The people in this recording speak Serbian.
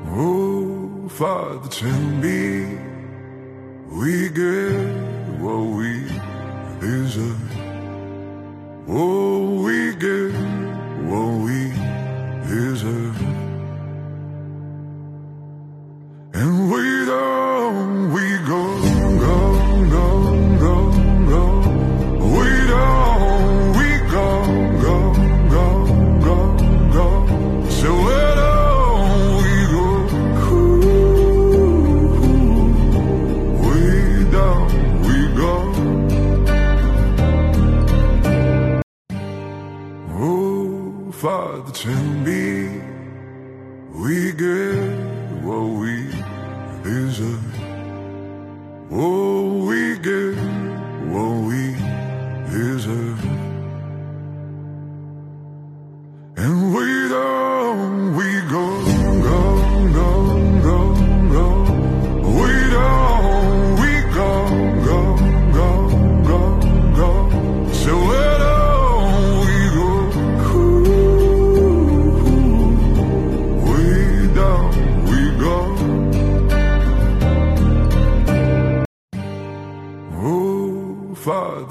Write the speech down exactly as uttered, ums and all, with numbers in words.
Oh, Father, tell me we get what we deserve. Oh, we get what we deserve. And we don't, we go, go, go, go, go. We don't, we go, go, go, go, go. So where don't we go? Ooh, we down, we go. Oh, Father, tell me we get what we deserve. Oh, we get what we deserve. And we don't, we go, go, go, go, go. We don't, we go, go, go, go, go. So where don't we go? Ooh, we down, we go. Oh, Father.